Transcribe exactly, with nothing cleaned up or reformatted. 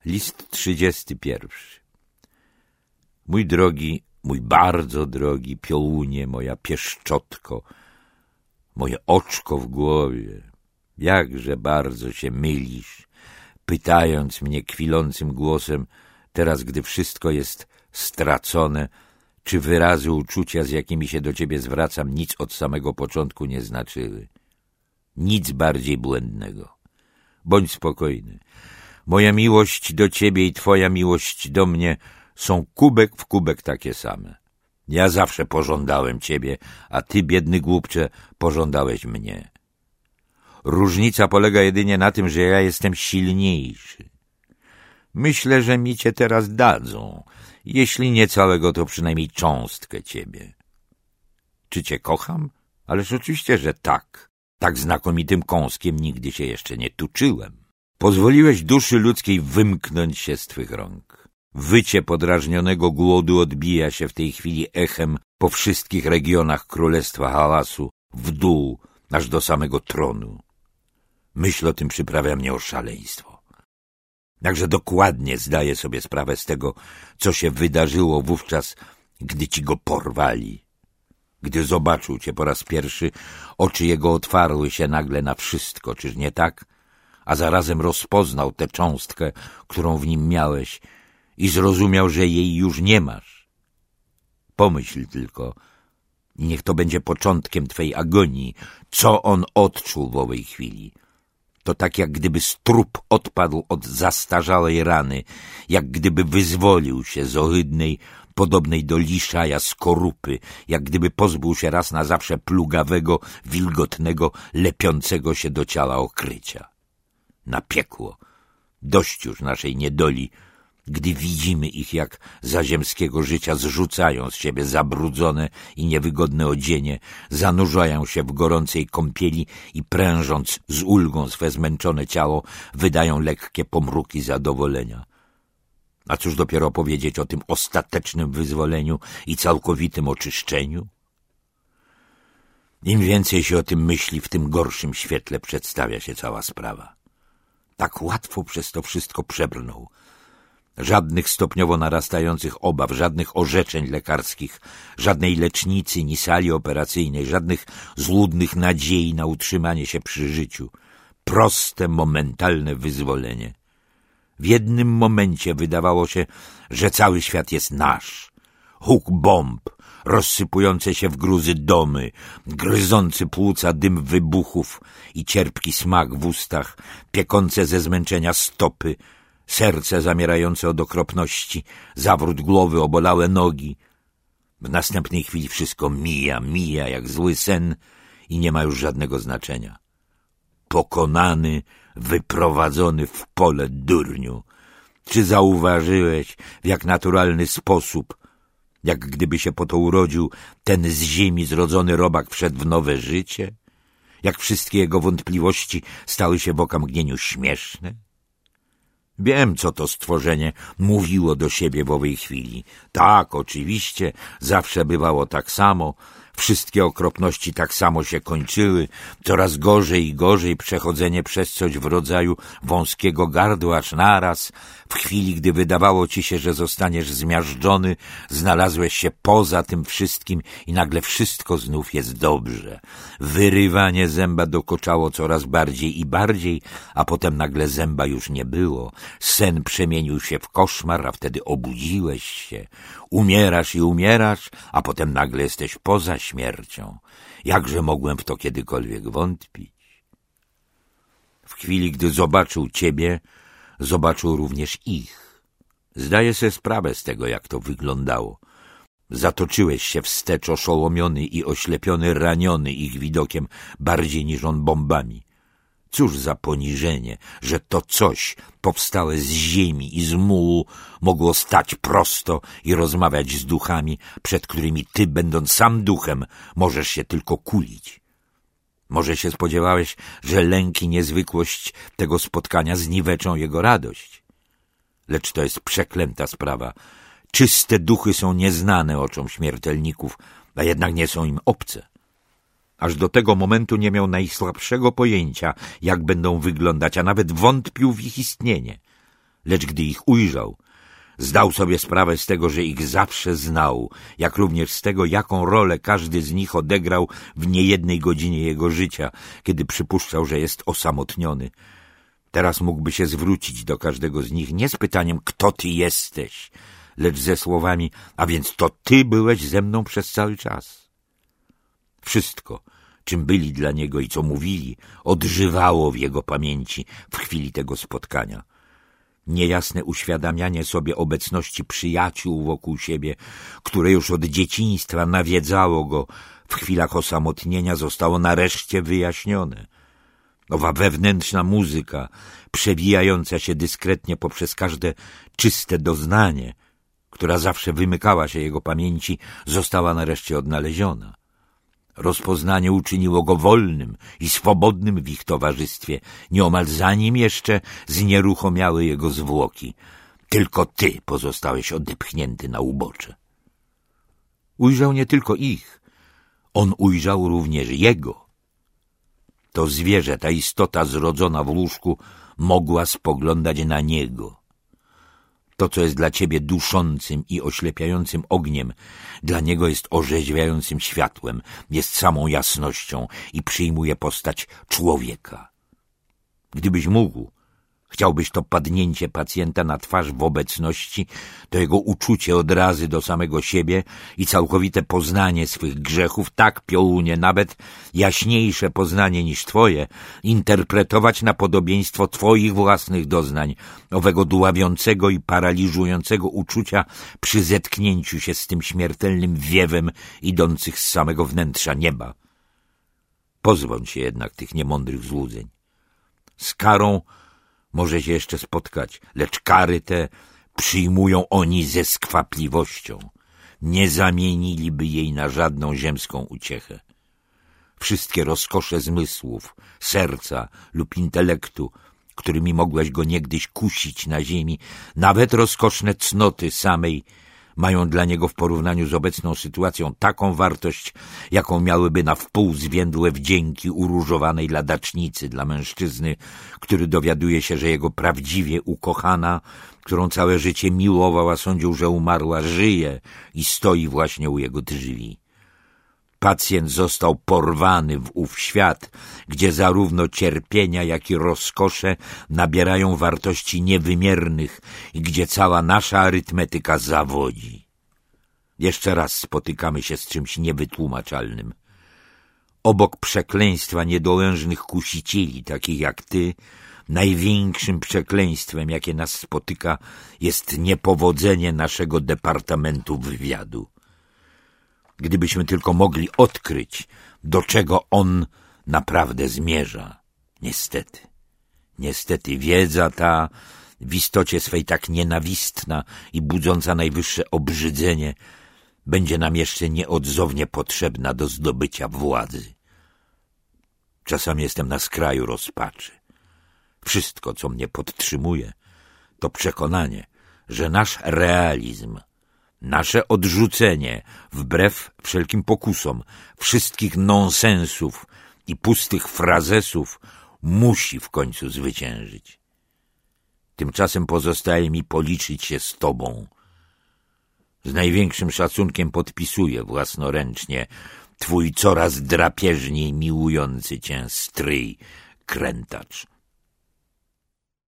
List trzydziesty pierwszy. Mój drogi, mój bardzo drogi piołunie, moja pieszczotko, moje oczko w głowie, jakże bardzo się mylisz, pytając mnie kwilącym głosem, teraz gdy wszystko jest stracone, czy wyrazy uczucia, z jakimi się do ciebie zwracam, nic od samego początku nie znaczyły. Nic bardziej błędnego. Bądź spokojny. Moja miłość do ciebie i twoja miłość do mnie są kubek w kubek takie same. Ja zawsze pożądałem ciebie, a ty, biedny głupcze, pożądałeś mnie. Różnica polega jedynie na tym, że ja jestem silniejszy. Myślę, że mi cię teraz dadzą, jeśli nie całego, to przynajmniej cząstkę ciebie. Czy cię kocham? Ależ oczywiście, że tak. Tak znakomitym kąskiem nigdy się jeszcze nie tuczyłem. Pozwoliłeś duszy ludzkiej wymknąć się z twych rąk. Wycie podrażnionego głodu odbija się w tej chwili echem po wszystkich regionach królestwa hałasu, w dół, aż do samego tronu. Myśl o tym przyprawia mnie o szaleństwo. Jakże dokładnie zdaję sobie sprawę z tego, co się wydarzyło wówczas, gdy ci go porwali. Gdy zobaczył cię po raz pierwszy, oczy jego otwarły się nagle na wszystko, czyż nie tak? A zarazem rozpoznał tę cząstkę, którą w nim miałeś i zrozumiał, że jej już nie masz. Pomyśl tylko, i niech to będzie początkiem twej agonii, co on odczuł w owej chwili. To tak, jak gdyby strup odpadł od zastarzałej rany, jak gdyby wyzwolił się z ohydnej, podobnej do liszaja skorupy, jak gdyby pozbył się raz na zawsze plugawego, wilgotnego, lepiącego się do ciała okrycia. Na piekło, dość już naszej niedoli, gdy widzimy ich, jak za ziemskiego życia zrzucają z siebie zabrudzone i niewygodne odzienie, zanurzają się w gorącej kąpieli i prężąc z ulgą swe zmęczone ciało, wydają lekkie pomruki zadowolenia. A cóż dopiero powiedzieć o tym ostatecznym wyzwoleniu i całkowitym oczyszczeniu? Im więcej się o tym myśli, w tym gorszym świetle przedstawia się cała sprawa. Tak łatwo przez to wszystko przebrnął. Żadnych stopniowo narastających obaw, żadnych orzeczeń lekarskich, żadnej lecznicy ni sali operacyjnej, żadnych złudnych nadziei na utrzymanie się przy życiu. Proste, momentalne wyzwolenie. W jednym momencie wydawało się, że cały świat jest nasz. Huk bomb, rozsypujące się w gruzy domy, gryzący płuca dym wybuchów i cierpki smak w ustach, piekące ze zmęczenia stopy, serce zamierające od okropności, zawrót głowy, obolałe nogi. W następnej chwili wszystko mija, mija jak zły sen i nie ma już żadnego znaczenia. Pokonany, wyprowadzony w pole, durniu. Czy zauważyłeś, w jak naturalny sposób, jak gdyby się po to urodził, ten z ziemi zrodzony robak wszedł w nowe życie? Jak wszystkie jego wątpliwości stały się w okamgnieniu śmieszne? Wiem, co to stworzenie mówiło do siebie w owej chwili. Tak, oczywiście, zawsze bywało tak samo. Wszystkie okropności tak samo się kończyły. Coraz gorzej i gorzej przechodzenie przez coś w rodzaju wąskiego gardła, aż naraz, w chwili, gdy wydawało ci się, że zostaniesz zmiażdżony, znalazłeś się poza tym wszystkim i nagle wszystko znów jest dobrze. Wyrywanie zęba dokoczało coraz bardziej i bardziej, a potem nagle zęba już nie było. Sen przemienił się w koszmar, a wtedy obudziłeś się. Umierasz i umierasz, a potem nagle jesteś poza śmiercią. Jakże mogłem w to kiedykolwiek wątpić? W chwili, gdy zobaczył ciebie, zobaczył również ich. Zdaję sobie sprawę z tego, jak to wyglądało. Zatoczyłeś się wstecz, oszołomiony i oślepiony, raniony ich widokiem bardziej niż on bombami. Cóż za poniżenie, że to coś powstałe z ziemi i z mułu mogło stać prosto i rozmawiać z duchami, przed którymi ty, będąc sam duchem, możesz się tylko kulić. Może się spodziewałeś, że lęk i niezwykłość tego spotkania zniweczą jego radość. Lecz to jest przeklęta sprawa. Czyste duchy są nieznane oczom śmiertelników, a jednak nie są im obce. Aż do tego momentu nie miał najsłabszego pojęcia, jak będą wyglądać, a nawet wątpił w ich istnienie. lecz gdy ich ujrzał, zdał sobie sprawę z tego, że ich zawsze znał, jak również z tego, jaką rolę każdy z nich odegrał w niejednej godzinie jego życia, kiedy przypuszczał, że jest osamotniony. Teraz mógłby się zwrócić do każdego z nich nie z pytaniem, kto ty jesteś, lecz ze słowami, a więc to ty byłeś ze mną przez cały czas. Wszystko, czym byli dla niego i co mówili, odżywało w jego pamięci w chwili tego spotkania. Niejasne uświadamianie sobie obecności przyjaciół wokół siebie, które już od dzieciństwa nawiedzało go w chwilach osamotnienia, zostało nareszcie wyjaśnione. Owa wewnętrzna muzyka, przewijająca się dyskretnie poprzez każde czyste doznanie, która zawsze wymykała się jego pamięci, została nareszcie odnaleziona. Rozpoznanie uczyniło go wolnym i swobodnym w ich towarzystwie, nieomal zanim jeszcze znieruchomiały jego zwłoki. Tylko ty pozostałeś odepchnięty na ubocze. Ujrzał nie tylko ich, on ujrzał również jego. To zwierzę, ta istota zrodzona w łóżku, mogła spoglądać na niego. To, co jest dla ciebie duszącym i oślepiającym ogniem, dla niego jest orzeźwiającym światłem, jest samą jasnością i przyjmuje postać człowieka. Gdybyś mógł, chciałbyś to padnięcie pacjenta na twarz w obecności, to jego uczucie odrazy do samego siebie i całkowite poznanie swych grzechów, tak, piołunie, nawet jaśniejsze poznanie niż twoje, interpretować na podobieństwo twoich własnych doznań, owego dławiącego i paraliżującego uczucia przy zetknięciu się z tym śmiertelnym wiewem idących z samego wnętrza nieba. Pozbądź się jednak tych niemądrych złudzeń. Z karą może się jeszcze spotkać, lecz kary te przyjmują oni ze skwapliwością. Nie zamieniliby jej na żadną ziemską uciechę. Wszystkie rozkosze zmysłów, serca lub intelektu, którymi mogłaś go niegdyś kusić na ziemi, nawet rozkoszne cnoty samej, mają dla niego w porównaniu z obecną sytuacją taką wartość, jaką miałyby na wpół zwiędłe wdzięki uróżowanej ladacznicy dla mężczyzny, który dowiaduje się, że jego prawdziwie ukochana, którą całe życie miłował, a sądził, że umarła, żyje i stoi właśnie u jego drzwi. Pacjent został porwany w ów świat, gdzie zarówno cierpienia, jak i rozkosze nabierają wartości niewymiernych i gdzie cała nasza arytmetyka zawodzi. Jeszcze raz spotykamy się z czymś niewytłumaczalnym. Obok przekleństwa niedołężnych kusicieli, takich jak ty, największym przekleństwem, jakie nas spotyka, jest niepowodzenie naszego Departamentu Wywiadu. Gdybyśmy tylko mogli odkryć, do czego on naprawdę zmierza. Niestety, niestety wiedza ta, w istocie swej tak nienawistna i budząca najwyższe obrzydzenie, będzie nam jeszcze nieodzownie potrzebna do zdobycia władzy. Czasami jestem na skraju rozpaczy. Wszystko, co mnie podtrzymuje, to przekonanie, że nasz realizm, nasze odrzucenie, wbrew wszelkim pokusom, wszystkich nonsensów i pustych frazesów, musi w końcu zwyciężyć. Tymczasem pozostaje mi policzyć się z tobą. Z największym szacunkiem podpisuję własnoręcznie twój coraz drapieżniej miłujący cię stryj, Krętacz.